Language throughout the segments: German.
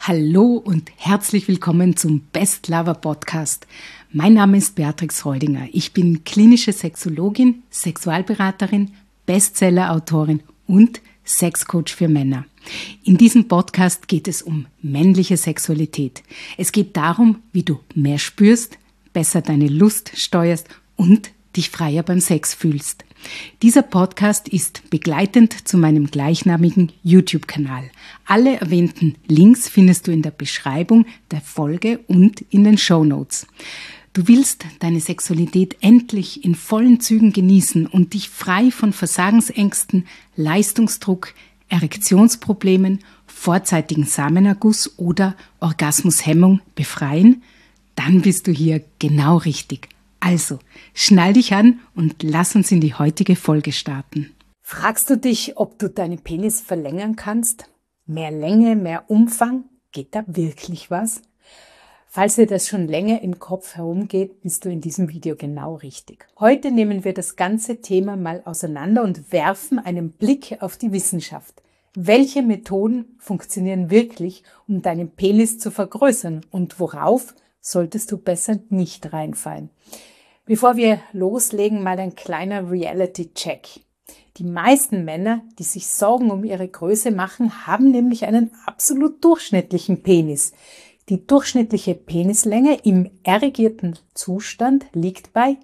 Hallo und herzlich willkommen zum Best Lover Podcast. Mein Name ist Beatrix Reudinger. Ich bin klinische Sexologin, Sexualberaterin, Bestseller-Autorin und Sexcoach für Männer. In diesem Podcast geht es um männliche Sexualität. Es geht darum, wie du mehr spürst, besser deine Lust steuerst und dich freier beim Sex fühlst. Dieser Podcast ist begleitend zu meinem gleichnamigen YouTube-Kanal. Alle erwähnten Links findest du in der Beschreibung der Folge und in den Shownotes. Du willst deine Sexualität endlich in vollen Zügen genießen und dich frei von Versagensängsten, Leistungsdruck, Erektionsproblemen, vorzeitigen Samenerguss oder Orgasmushemmung befreien? Dann bist du hier genau richtig. Also, schnall dich an und lass uns in die heutige Folge starten. Fragst du dich, ob du deinen Penis verlängern kannst? Mehr Länge, mehr Umfang? Geht da wirklich was? Falls dir das schon länger im Kopf herumgeht, bist du in diesem Video genau richtig. Heute nehmen wir das ganze Thema mal auseinander und werfen einen Blick auf die Wissenschaft. Welche Methoden funktionieren wirklich, um deinen Penis zu vergrößern und worauf solltest du besser nicht reinfallen? Bevor wir loslegen, mal ein kleiner Reality-Check. Die meisten Männer, die sich Sorgen um ihre Größe machen, haben nämlich einen absolut durchschnittlichen Penis. Die durchschnittliche Penislänge im erregierten Zustand liegt bei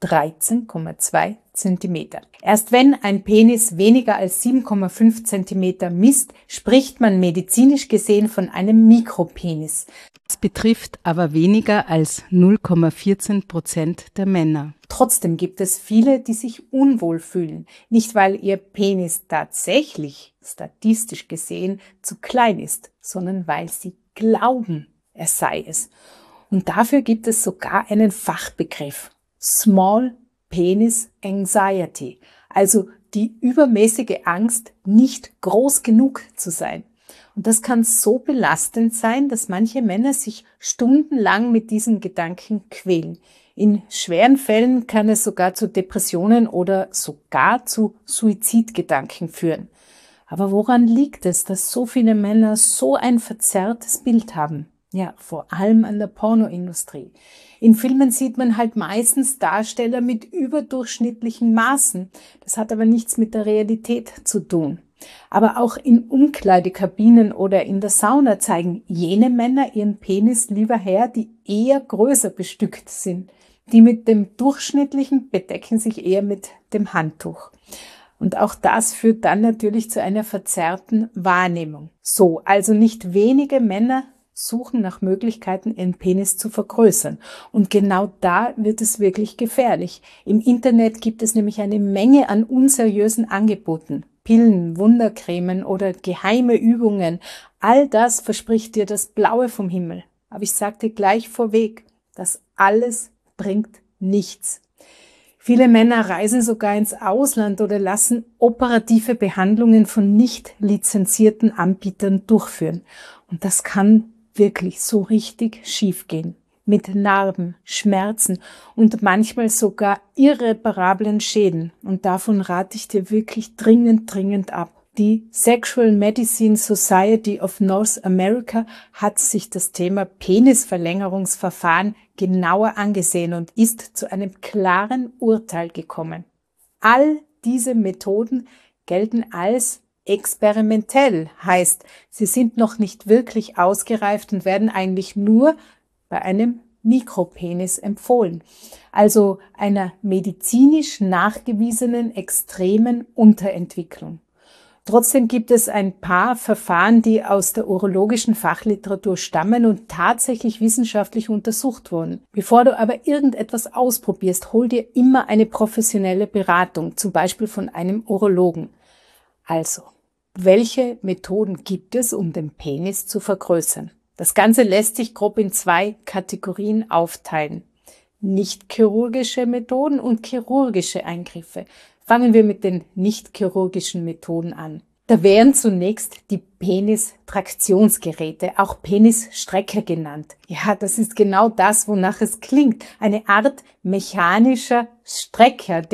13,2 cm. Erst wenn ein Penis weniger als 7,5 cm misst, spricht man medizinisch gesehen von einem Mikropenis. Das betrifft aber weniger als 0,14% der Männer. Trotzdem gibt es viele, die sich unwohl fühlen. Nicht, weil ihr Penis tatsächlich, statistisch gesehen, zu klein ist, sondern weil sie glauben, er sei es. Und dafür gibt es sogar einen Fachbegriff. Small Penis Anxiety, also die übermäßige Angst, nicht groß genug zu sein. Und das kann so belastend sein, dass manche Männer sich stundenlang mit diesen Gedanken quälen. In schweren Fällen kann es sogar zu Depressionen oder sogar zu Suizidgedanken führen. Aber woran liegt es, dass so viele Männer so ein verzerrtes Bild haben? Ja, vor allem an der Pornoindustrie. In Filmen sieht man halt meistens Darsteller mit überdurchschnittlichen Maßen. Das hat aber nichts mit der Realität zu tun. Aber auch in Umkleidekabinen oder in der Sauna zeigen jene Männer ihren Penis lieber her, die eher größer bestückt sind. Die mit dem durchschnittlichen bedecken sich eher mit dem Handtuch. Und auch das führt dann natürlich zu einer verzerrten Wahrnehmung. So, also nicht wenige Männer suchen nach Möglichkeiten, ihren Penis zu vergrößern. Und genau da wird es wirklich gefährlich. Im Internet gibt es nämlich eine Menge an unseriösen Angeboten. Pillen, Wundercremen oder geheime Übungen. All das verspricht dir das Blaue vom Himmel. Aber ich sage dir gleich vorweg, das alles bringt nichts. Viele Männer reisen sogar ins Ausland oder lassen operative Behandlungen von nicht lizenzierten Anbietern durchführen. Und das kann wirklich so richtig schief gehen. Mit Narben, Schmerzen und manchmal sogar irreparablen Schäden. Und davon rate ich dir wirklich dringend ab. Die Sexual Medicine Society of North America hat sich das Thema Penisverlängerungsverfahren genauer angesehen und ist zu einem klaren Urteil gekommen. All diese Methoden gelten als experimentell, heißt, sie sind noch nicht wirklich ausgereift und werden eigentlich nur bei einem Mikropenis empfohlen, also einer medizinisch nachgewiesenen extremen Unterentwicklung. Trotzdem gibt es ein paar Verfahren, die aus der urologischen Fachliteratur stammen und tatsächlich wissenschaftlich untersucht wurden. Bevor du aber irgendetwas ausprobierst, hol dir immer eine professionelle Beratung, zum Beispiel von einem Urologen. Also, welche Methoden gibt es, um den Penis zu vergrößern? Das Ganze lässt sich grob in 2 Kategorien aufteilen. Nicht chirurgische Methoden und chirurgische Eingriffe. Fangen wir mit den nicht chirurgischen Methoden an. Da wären zunächst die Penistraktionsgeräte, auch Penisstrecker genannt. Ja, das ist genau das, wonach es klingt. Eine Art mechanischer Strecker, der mit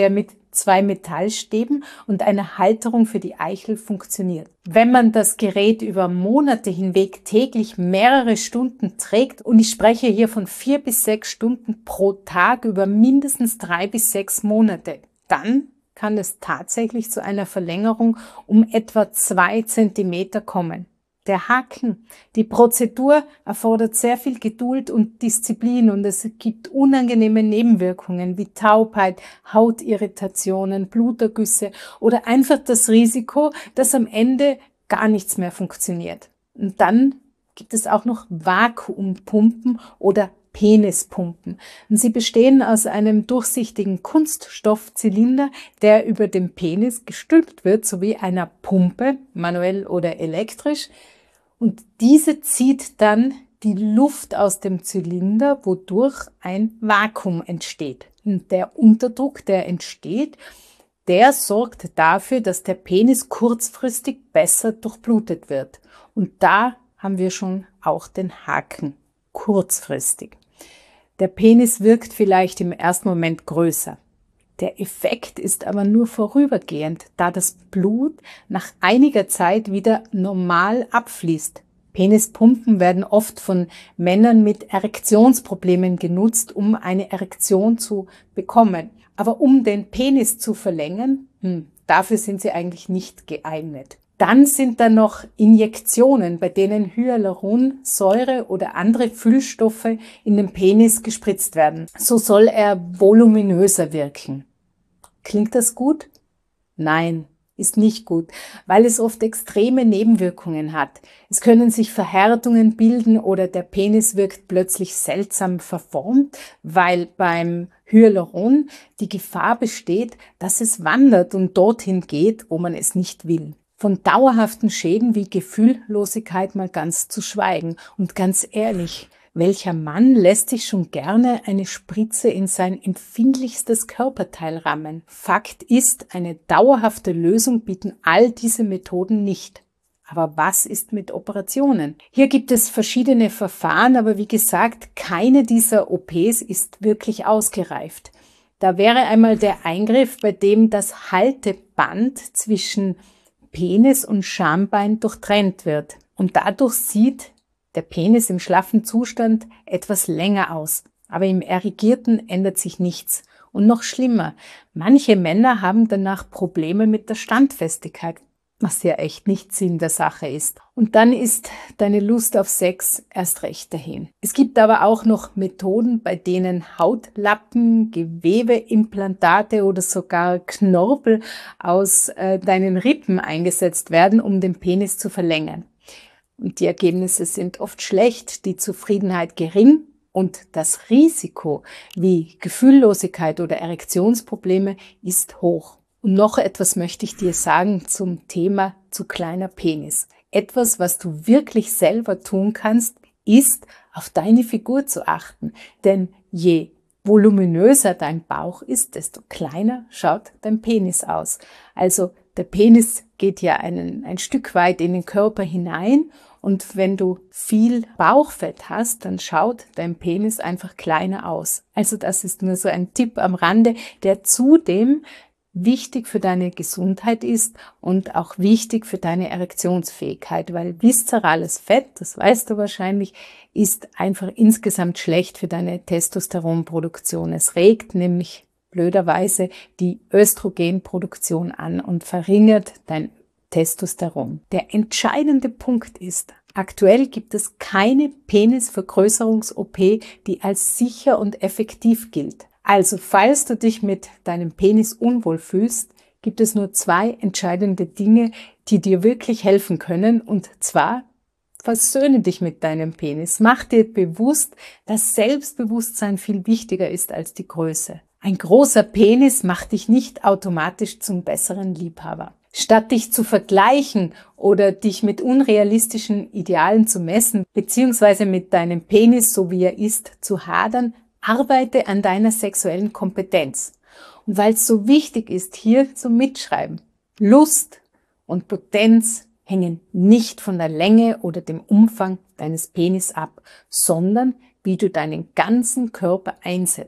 2 Metallstäben und einer Halterung für die Eichel funktioniert. Wenn man das Gerät über Monate hinweg täglich mehrere Stunden trägt, und ich spreche hier von 4 bis 6 Stunden pro Tag über mindestens 3 bis 6 Monate, dann kann es tatsächlich zu einer Verlängerung um etwa 2 Zentimeter kommen. Der Haken. Die Prozedur erfordert sehr viel Geduld und Disziplin und es gibt unangenehme Nebenwirkungen wie Taubheit, Hautirritationen, Blutergüsse oder einfach das Risiko, dass am Ende gar nichts mehr funktioniert. Und dann gibt es auch noch Vakuumpumpen oder Penispumpen. Und sie bestehen aus einem durchsichtigen Kunststoffzylinder, der über dem Penis gestülpt wird, sowie einer Pumpe, manuell oder elektrisch. Und diese zieht dann die Luft aus dem Zylinder, wodurch ein Vakuum entsteht. Und der Unterdruck, der entsteht, der sorgt dafür, dass der Penis kurzfristig besser durchblutet wird. Und da haben wir schon auch den Haken. Kurzfristig. Der Penis wirkt vielleicht im ersten Moment größer. Der Effekt ist aber nur vorübergehend, da das Blut nach einiger Zeit wieder normal abfließt. Penispumpen werden oft von Männern mit Erektionsproblemen genutzt, um eine Erektion zu bekommen. Aber um den Penis zu verlängern, dafür sind sie eigentlich nicht geeignet. Dann sind da noch Injektionen, bei denen Hyaluronsäure oder andere Füllstoffe in den Penis gespritzt werden. So soll er voluminöser wirken. Klingt das gut? Nein, ist nicht gut, weil es oft extreme Nebenwirkungen hat. Es können sich Verhärtungen bilden oder der Penis wirkt plötzlich seltsam verformt, weil beim Hyaluron die Gefahr besteht, dass es wandert und dorthin geht, wo man es nicht will. Von dauerhaften Schäden wie Gefühllosigkeit mal ganz zu schweigen. Und ganz ehrlich, welcher Mann lässt sich schon gerne eine Spritze in sein empfindlichstes Körperteil rammen? Fakt ist, eine dauerhafte Lösung bieten all diese Methoden nicht. Aber was ist mit Operationen? Hier gibt es verschiedene Verfahren, aber wie gesagt, keine dieser OPs ist wirklich ausgereift. Da wäre einmal der Eingriff, bei dem das Halteband zwischen Penis und Schambein durchtrennt wird. Und dadurch sieht der Penis im schlaffen Zustand etwas länger aus. Aber im Erigierten ändert sich nichts. Und noch schlimmer, manche Männer haben danach Probleme mit der Standfestigkeit, was ja echt nicht Sinn der Sache ist. Und dann ist deine Lust auf Sex erst recht dahin. Es gibt aber auch noch Methoden, bei denen Hautlappen, Gewebeimplantate oder sogar Knorpel aus deinen Rippen eingesetzt werden, um den Penis zu verlängern. Und die Ergebnisse sind oft schlecht, die Zufriedenheit gering und das Risiko wie Gefühllosigkeit oder Erektionsprobleme ist hoch. Und noch etwas möchte ich dir sagen zum Thema zu kleiner Penis. Etwas, was du wirklich selber tun kannst, ist, auf deine Figur zu achten. Denn je voluminöser dein Bauch ist, desto kleiner schaut dein Penis aus. Also der Penis geht ja ein Stück weit in den Körper hinein. Und wenn du viel Bauchfett hast, dann schaut dein Penis einfach kleiner aus. Also das ist nur so ein Tipp am Rande, der zudem wichtig für deine Gesundheit ist und auch wichtig für deine Erektionsfähigkeit, weil viszerales Fett, das weißt du wahrscheinlich, ist einfach insgesamt schlecht für deine Testosteronproduktion. Es regt nämlich blöderweise die Östrogenproduktion an und verringert dein Testosteron. Der entscheidende Punkt ist, aktuell gibt es keine Penisvergrößerungs-OP, die als sicher und effektiv gilt. Also, falls du dich mit deinem Penis unwohl fühlst, gibt es nur 2 entscheidende Dinge, die dir wirklich helfen können. Und zwar, versöhne dich mit deinem Penis. Mach dir bewusst, dass Selbstbewusstsein viel wichtiger ist als die Größe. Ein großer Penis macht dich nicht automatisch zum besseren Liebhaber. Statt dich zu vergleichen oder dich mit unrealistischen Idealen zu messen, beziehungsweise mit deinem Penis, so wie er ist, zu hadern, arbeite an deiner sexuellen Kompetenz. Und weil es so wichtig ist, hier zum Mitschreiben, Lust und Potenz hängen nicht von der Länge oder dem Umfang deines Penis ab, sondern wie du deinen ganzen Körper einsetzt.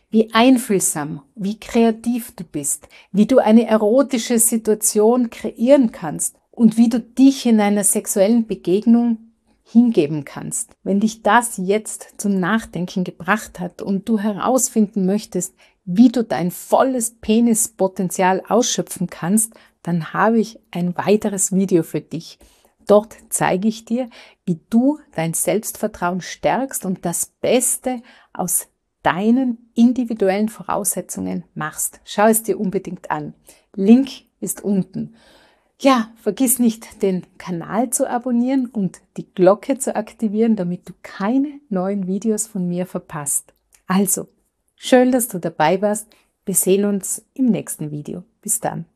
wie einfühlsam, wie kreativ du bist, wie du eine erotische Situation kreieren kannst und wie du dich in einer sexuellen Begegnung hingeben kannst. Wenn dich das jetzt zum Nachdenken gebracht hat und du herausfinden möchtest, wie du dein volles Penispotenzial ausschöpfen kannst, dann habe ich ein weiteres Video für dich. Dort zeige ich dir, wie du dein Selbstvertrauen stärkst und das Beste aus deinen individuellen Voraussetzungen machst. Schau es dir unbedingt an. Link ist unten. Ja, vergiss nicht, den Kanal zu abonnieren und die Glocke zu aktivieren, damit du keine neuen Videos von mir verpasst. Also, schön, dass du dabei warst. Wir sehen uns im nächsten Video. Bis dann.